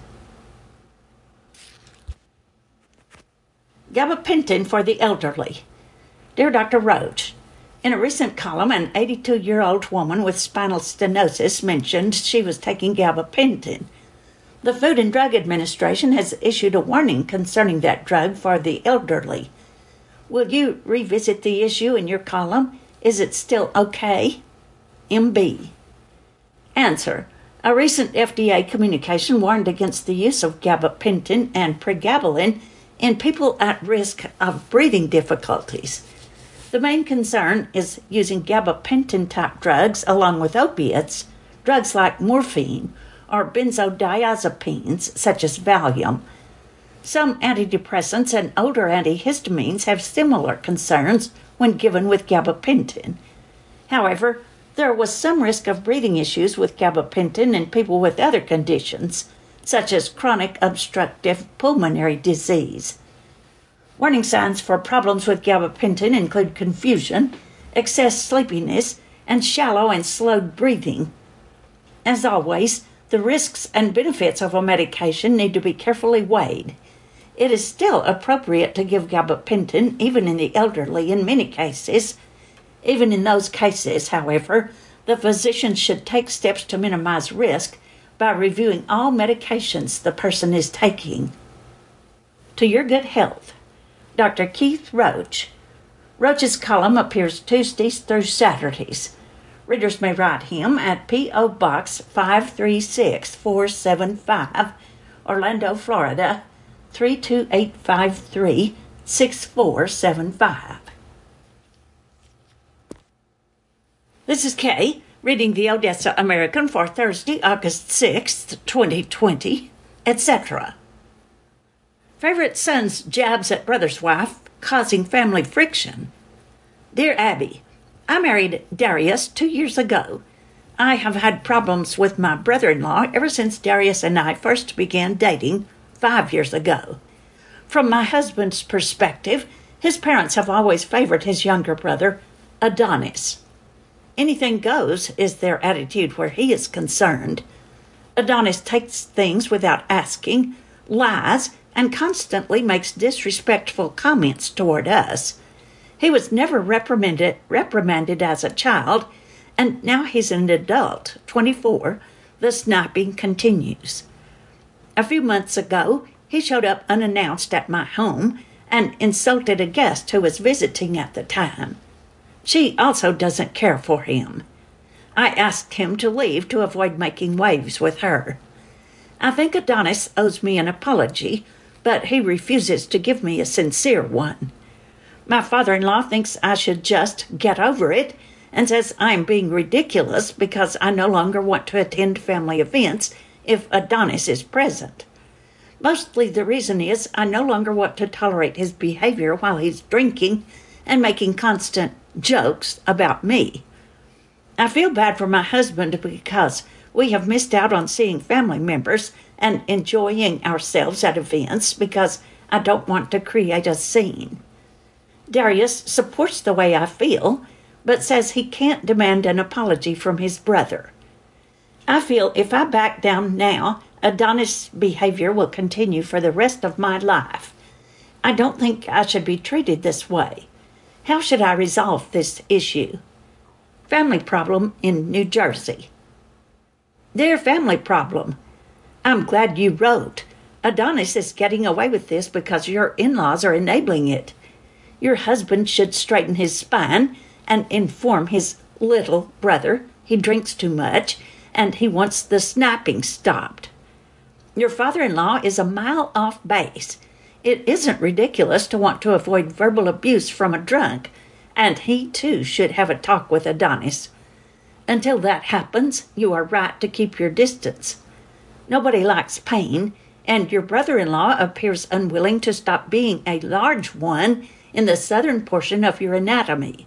Gabapentin for the elderly. Dear Dr. Roach, in a recent column, an 82-year-old woman with spinal stenosis mentioned she was taking gabapentin. The Food and Drug Administration has issued a warning concerning that drug for the elderly. Will you revisit the issue in your column? Is it still okay? MB. Answer. A recent FDA communication warned against the use of gabapentin and pregabalin in people at risk of breathing difficulties. The main concern is using gabapentin-type drugs along with opiates, drugs like morphine, or benzodiazepines such as Valium. Some antidepressants and older antihistamines have similar concerns when given with gabapentin. However, there was some risk of breathing issues with gabapentin in people with other conditions, such as chronic obstructive pulmonary disease. Warning signs for problems with gabapentin include confusion, excess sleepiness, and shallow and slowed breathing. As always, the risks and benefits of a medication need to be carefully weighed. It is still appropriate to give gabapentin even in the elderly in many cases. Even in those cases, however, the physician should take steps to minimize risk by reviewing all medications the person is taking. To your good health. Dr. Keith Roach. Roach's column appears Tuesdays through Saturdays. Readers may write him at P.O. Box 536475, Orlando, Florida, 32853, 6475. This is Kay, reading the Odessa American for Thursday, August 6th, 2020, etc. Favorite son's jabs at brother's wife, causing family friction. Dear Abby, I married Darius 2 years ago. I have had problems with my brother-in-law ever since Darius and I first began dating 5 years ago. From my husband's perspective, his parents have always favored his younger brother, Adonis. Anything goes is their attitude where he is concerned. Adonis takes things without asking, lies, and constantly makes disrespectful comments toward us. He was never reprimanded as a child, and now he's an adult, 24. The sniping continues. A few months ago, he showed up unannounced at my home and insulted a guest who was visiting at the time. She also doesn't care for him. I asked him to leave to avoid making waves with her. I think Adonis owes me an apology, but he refuses to give me a sincere one. My father-in-law thinks I should just get over it and says I'm being ridiculous because I no longer want to attend family events if Adonis is present. Mostly the reason is I no longer want to tolerate his behavior while he's drinking and making constant jokes about me. I feel bad for my husband because we have missed out on seeing family members and enjoying ourselves at events because I don't want to create a scene. Darius supports the way I feel, but says he can't demand an apology from his brother. I feel if I back down now, Adonis' behavior will continue for the rest of my life. I don't think I should be treated this way. How should I resolve this issue? Family problem in New Jersey. Dear family problem, I'm glad you wrote. Adonis is getting away with this because your in-laws are enabling it. Your husband should straighten his spine and inform his little brother he drinks too much and he wants the snapping stopped. Your father-in-law is a mile off base. It isn't ridiculous to want to avoid verbal abuse from a drunk, and he too should have a talk with Adonis. Until that happens, you are right to keep your distance. Nobody likes pain, and your brother-in-law appears unwilling to stop being a large one in the southern portion of your anatomy.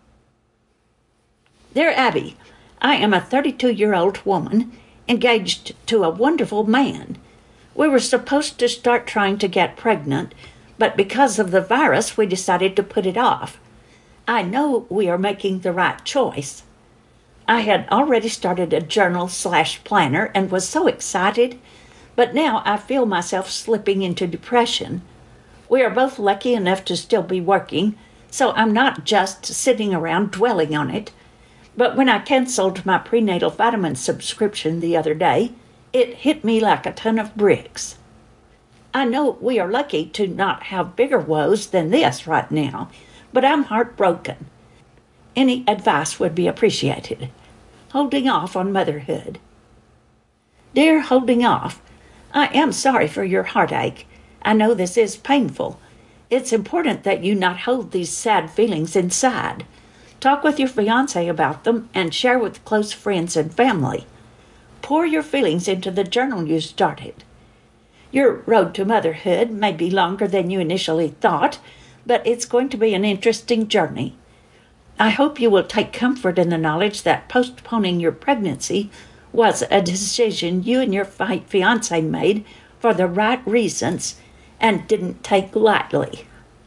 Dear Abby, I am a 32-year-old woman engaged to a wonderful man. We were supposed to start trying to get pregnant, but because of the virus, we decided to put it off. I know we are making the right choice. I had already started a journal/planner and was so excited, but now I feel myself slipping into depression. We are both lucky enough to still be working, so I'm not just sitting around dwelling on it. But when I canceled my prenatal vitamin subscription the other day, it hit me like a ton of bricks. I know we are lucky to not have bigger woes than this right now, but I'm heartbroken. Any advice would be appreciated. Holding off on motherhood. Dear Holding Off, I am sorry for your heartache. I know this is painful. It's important that you not hold these sad feelings inside. Talk with your fiancé about them and share with close friends and family. Pour your feelings into the journal you started. Your road to motherhood may be longer than you initially thought, but it's going to be an interesting journey. I hope you will take comfort in the knowledge that postponing your pregnancy was a decision you and your fiancé made for the right reasons and didn't take lightly.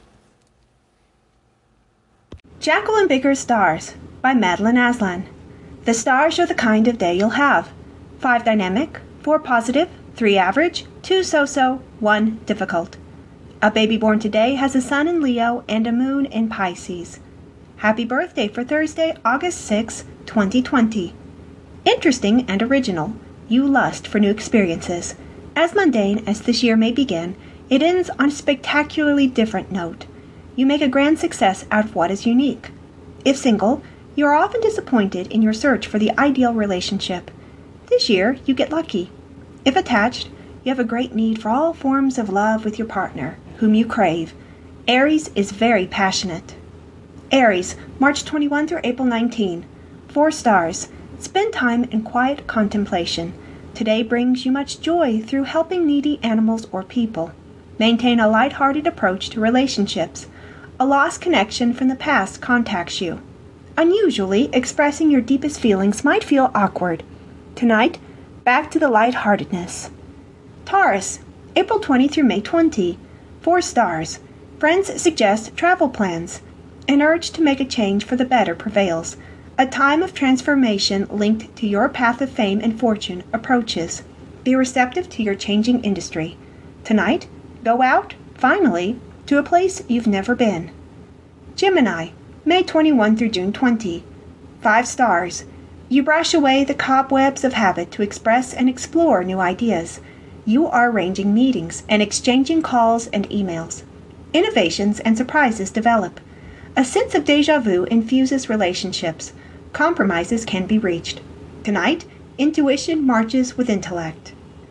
Jackal and Bigger Stars by Madeline Aslan. The stars are the kind of day you'll have. 5 dynamic, 4 positive, 3 average, 2 so-so, 1 difficult. A baby born today has a sun in Leo and a moon in Pisces. Happy birthday for Thursday, August 6, 2020. Interesting and original. You lust for new experiences. As mundane as this year may begin, it ends on a spectacularly different note. You make a grand success out of what is unique. If single, you are often disappointed in your search for the ideal relationship. This year, you get lucky. If attached, you have a great need for all forms of love with your partner, whom you crave. Aries is very passionate. Aries, March 21 through April 19. 4 stars. Spend time in quiet contemplation. Today brings you much joy through helping needy animals or people. Maintain a light-hearted approach to relationships. A lost connection from the past contacts you. Unusually, expressing your deepest feelings might feel awkward. Tonight, back to the light-heartedness. Taurus, April 20 through May 20. 4 stars. Friends suggest travel plans. An urge to make a change for the better prevails. A time of transformation linked to your path of fame and fortune approaches. Be receptive to your changing industry. Tonight, go out, finally, to a place you've never been. Gemini, May 21 through June 20. 5 stars. You brush away the cobwebs of habit to express and explore new ideas. You are arranging meetings and exchanging calls and emails. Innovations and surprises develop. A sense of déjà vu infuses relationships. Compromises can be reached. Tonight, intuition marches with intellect.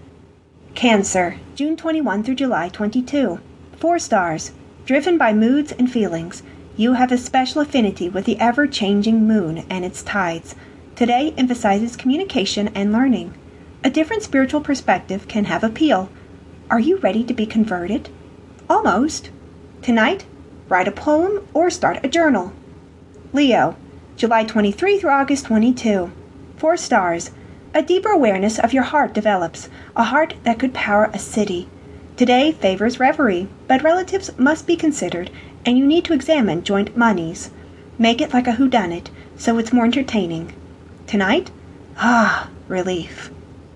Cancer, June 21 through July 22. 4 stars. Driven by moods and feelings, you have a special affinity with the ever-changing moon and its tides. Today emphasizes communication and learning. A different spiritual perspective can have appeal. Are you ready to be converted? Almost. Tonight, write a poem or start a journal. Leo, July 23 through August 22. 4 stars. A deeper awareness of your heart develops, a heart that could power a city. Today favors reverie, but relatives must be considered, and you need to examine joint moneys. Make it like a whodunit, so it's more entertaining. Tonight? Relief.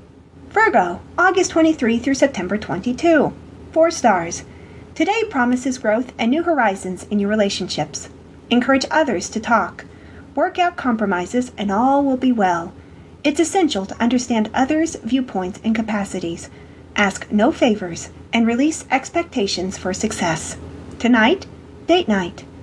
Virgo, August 23 through September 22. 4 stars. Today promises growth and new horizons in your relationships. Encourage others to talk. Work out compromises and all will be well. It's essential to understand others' viewpoints and capacities. Ask no favors and release expectations for success. Tonight, date night.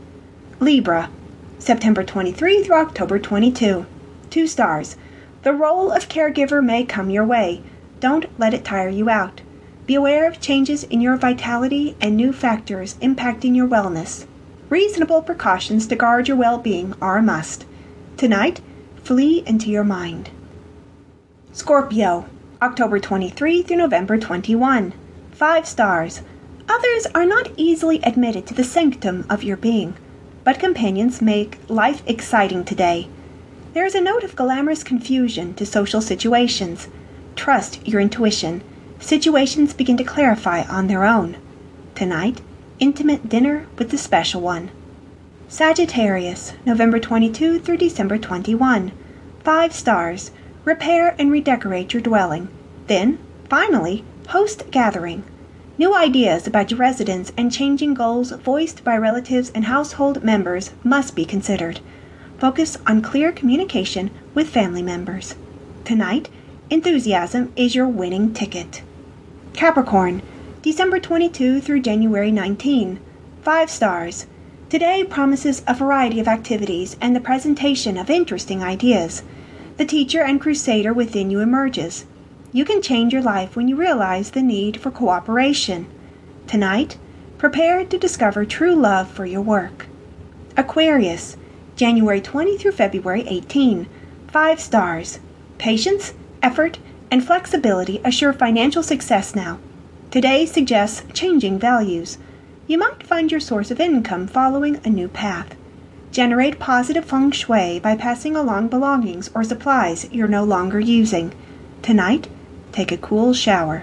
Libra, September 23 through October 22. 2 stars. The role of caregiver may come your way. Don't let it tire you out. Be aware of changes in your vitality and new factors impacting your wellness. Reasonable precautions to guard your well-being are a must. Tonight, flee into your mind. Scorpio, October 23 through November 21. 5 stars. Others are not easily admitted to the sanctum of your being, but companions make life exciting today. There is a note of glamorous confusion to social situations. Trust your intuition. Situations begin to clarify on their own. Tonight, intimate dinner with the special one. Sagittarius, November 22 through December 21. 5 stars. Repair and redecorate your dwelling. Then, finally, host a gathering. New ideas about your residence and changing goals voiced by relatives and household members must be considered. Focus on clear communication with family members. Tonight, enthusiasm is your winning ticket. Capricorn, December 22 through January 19. 5 stars. Today promises a variety of activities and the presentation of interesting ideas. The teacher and crusader within you emerges. You can change your life when you realize the need for cooperation. Tonight, prepare to discover true love for your work. Aquarius, January 20 through February 18. 5 stars. Patience, effort, and flexibility assure financial success now. Today suggests changing values. You might find your source of income following a new path. Generate positive feng shui by passing along belongings or supplies you're no longer using. Tonight, take a cool shower.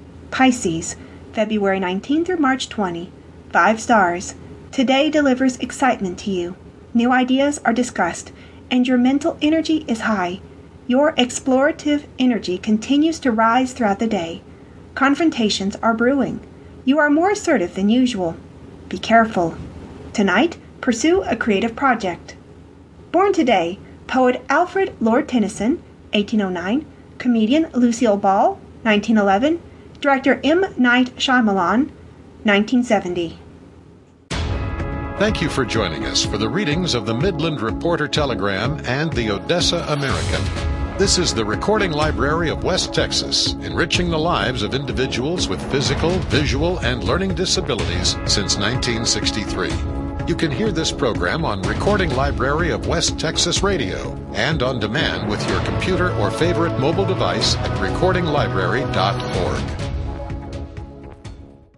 Pisces, February 19 through March 20. 5 stars. Today delivers excitement to you. New ideas are discussed, and your mental energy is high. Your explorative energy continues to rise throughout the day. Confrontations are brewing. You are more assertive than usual. Be careful. Tonight, pursue a creative project. Born today, poet Alfred Lord Tennyson, 1809, comedian Lucille Ball, 1911, director M. Night Shyamalan, 1970. Thank you for joining us for the readings of the Midland Reporter Telegram and the Odessa American. This is the Recording Library of West Texas, enriching the lives of individuals with physical, visual, and learning disabilities since 1963. You can hear this program on Recording Library of West Texas Radio and on demand with your computer or favorite mobile device at recordinglibrary.org.